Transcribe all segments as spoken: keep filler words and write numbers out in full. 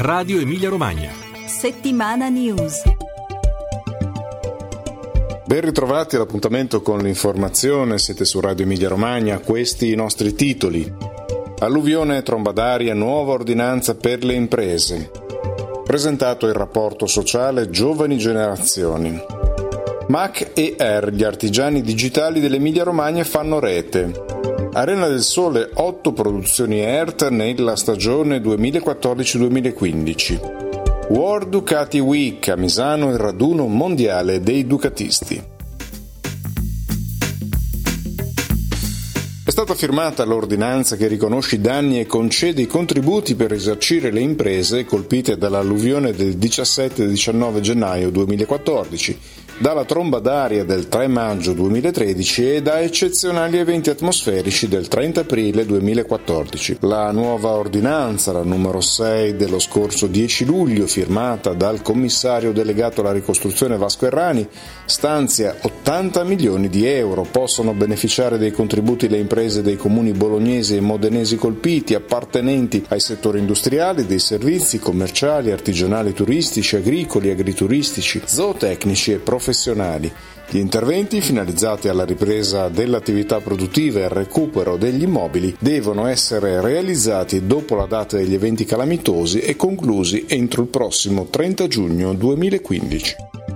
Radio Emilia Romagna. Settimana News. Ben ritrovati all'appuntamento con l'informazione, siete su Radio Emilia Romagna, questi i nostri titoli. Alluvione, tromba d'aria, nuova ordinanza per le imprese. Presentato il rapporto sociale Giovani Generazioni. M A C e R, gli artigiani digitali dell'Emilia Romagna fanno rete. Arena del Sole, otto produzioni E R T nella stagione duemilaquattordici duemilaquindici. World Ducati Week, a Misano il raduno mondiale dei ducatisti. È stata firmata l'ordinanza che riconosce i danni e concede i contributi per risarcire le imprese colpite dall'alluvione del diciassette e diciannove gennaio duemilaquattordici, dalla tromba d'aria del tre maggio duemilatredici e da eccezionali eventi atmosferici del trenta aprile duemilaquattordici. La nuova ordinanza, la numero sei dello scorso dieci luglio, firmata dal commissario delegato alla ricostruzione Vasco Errani, stanzia ottanta milioni di euro. Possono beneficiare dei contributi le imprese dei comuni bolognesi e modenesi colpiti, appartenenti ai settori industriali, dei servizi, commerciali, artigianali, turistici, agricoli, agrituristici, zootecnici e professionali. Gli interventi finalizzati alla ripresa dell'attività produttiva e al recupero degli immobili devono essere realizzati dopo la data degli eventi calamitosi e conclusi entro il prossimo trenta giugno duemilaquindici.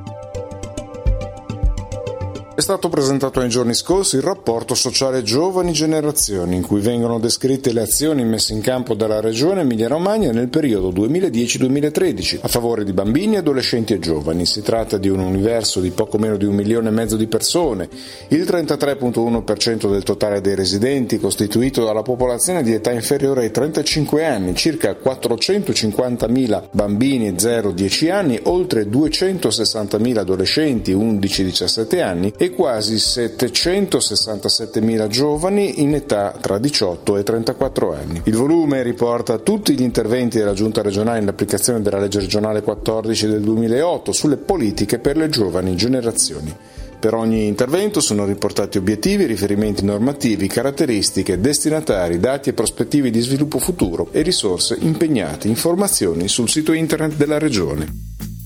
È stato presentato nei giorni scorsi il rapporto sociale Giovani Generazioni, in cui vengono descritte le azioni messe in campo dalla Regione Emilia-Romagna nel periodo duemiladieci duemilatredici a favore di bambini, adolescenti e giovani. Si tratta di un universo di poco meno di un milione e mezzo di persone, il trentatré virgola uno per cento del totale dei residenti, costituito dalla popolazione di età inferiore ai trentacinque anni, circa quattrocentocinquantamila bambini zero dieci anni, oltre duecentosessantamila adolescenti undici diciassette anni e quasi settecentosessantasettemila giovani in età tra diciotto e trentaquattro anni. Il volume riporta tutti gli interventi della Giunta regionale in applicazione della legge regionale quattordici del duemilaotto sulle politiche per le giovani generazioni. Per ogni intervento sono riportati obiettivi, riferimenti normativi, caratteristiche, destinatari, dati e prospettive di sviluppo futuro e risorse impegnate, informazioni sul sito internet della Regione.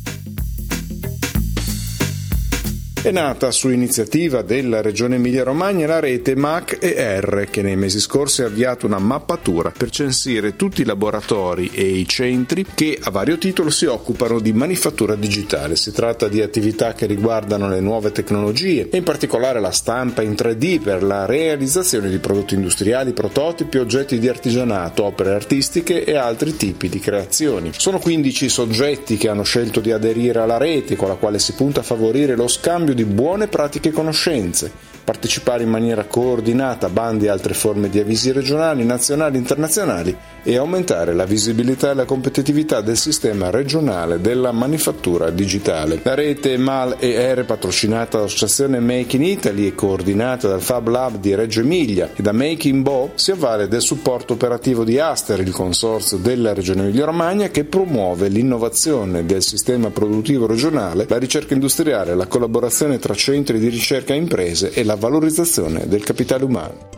È nata su iniziativa della Regione Emilia-Romagna la rete M A C e R, che nei mesi scorsi ha avviato una mappatura per censire tutti i laboratori e i centri che a vario titolo si occupano di manifattura digitale. Si tratta di attività che riguardano le nuove tecnologie e in particolare la stampa in tre D per la realizzazione di prodotti industriali, prototipi, oggetti di artigianato, opere artistiche e altri tipi di creazioni. Sono quindici i soggetti che hanno scelto di aderire alla rete, con la quale si punta a favorire lo scambio di buone pratiche e conoscenze, partecipare in maniera coordinata a bandi e altre forme di avvisi regionali, nazionali e internazionali e aumentare la visibilità e la competitività del sistema regionale della manifattura digitale. La rete M A L e R, patrocinata dall'associazione Make in Italy e coordinata dal Fab Lab di Reggio Emilia e da Make in Bo, si avvale del supporto operativo di Aster, il consorzio della Regione Emilia-Romagna che promuove l'innovazione del sistema produttivo regionale, la ricerca industriale, la collaborazione tra centri di ricerca e imprese e la valorizzazione del capitale umano.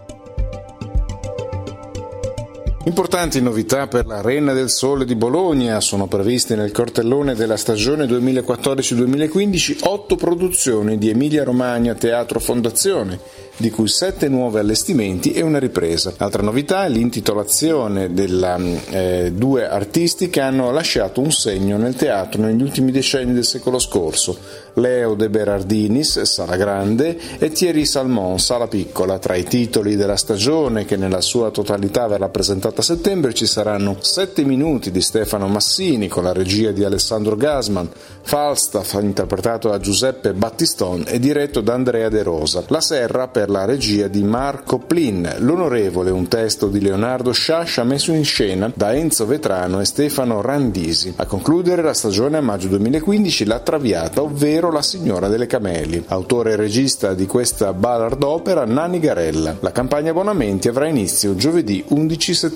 Importanti novità per l'Arena del Sole di Bologna. Sono previste nel cartellone della stagione duemilaquattordici duemilaquindici otto produzioni di Emilia Romagna Teatro Fondazione, di cui sette nuovi allestimenti e una ripresa. Altra novità è l'intitolazione della eh, due artisti che hanno lasciato un segno nel teatro negli ultimi decenni del secolo scorso: Leo De Berardinis, Sala Grande, e Thierry Salmon, Sala Piccola. Tra i titoli della stagione, che nella sua totalità verrà presentata a settembre, ci saranno Sette minuti di Stefano Massini con la regia di Alessandro Gasman, Falstaff interpretato da Giuseppe Battiston e diretto da Andrea De Rosa, La Serra per la regia di Marco Plin, L'Onorevole, un testo di Leonardo Sciascia messo in scena da Enzo Vetrano e Stefano Randisi. A concludere la stagione a maggio duemilaquindici La Traviata, ovvero La Signora delle Cameli. Autore e regista di questa ballad opera Nanni Garella. La campagna abbonamenti avrà inizio giovedì undici settembre.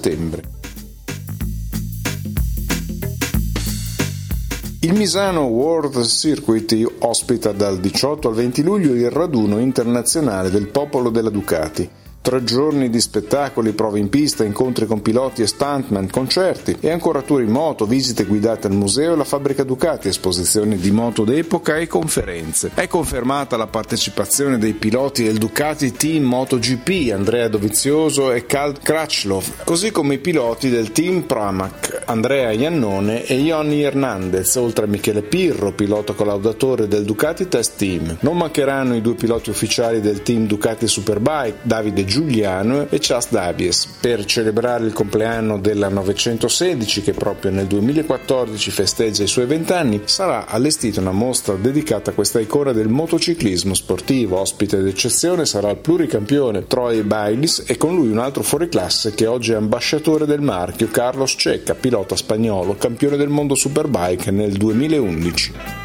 Il Misano World Circuit ospita dal diciotto al venti luglio il raduno internazionale del popolo della Ducati. Tre giorni di spettacoli, prove in pista, incontri con piloti e stuntman, concerti e ancora tour in moto, visite guidate al museo e alla fabbrica Ducati, esposizioni di moto d'epoca e conferenze. È confermata la partecipazione dei piloti del Ducati Team MotoGP, Andrea Dovizioso e Cal Crutchlow, così come i piloti del Team Pramac, Andrea Iannone e Johnny Hernandez, oltre a Michele Pirro, pilota collaudatore del Ducati Test Team. Non mancheranno i due piloti ufficiali del Team Ducati Superbike, Davide Giuliano e Chas Davies. Per celebrare il compleanno della novecentosedici, che proprio nel duemilaquattordici festeggia i suoi vent'anni, sarà allestita una mostra dedicata a questa icona del motociclismo sportivo. Ospite d'eccezione sarà il pluricampione Troy Bayliss e con lui un altro fuoriclasse che oggi è ambasciatore del marchio, Carlos Checa, pilota spagnolo, campione del mondo Superbike nel duemilaundici.